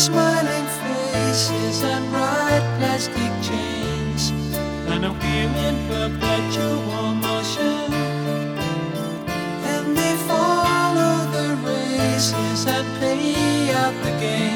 smiling faces and bright plastic chains, and a wheel in perpetual motion. And they follow the races and play out the game.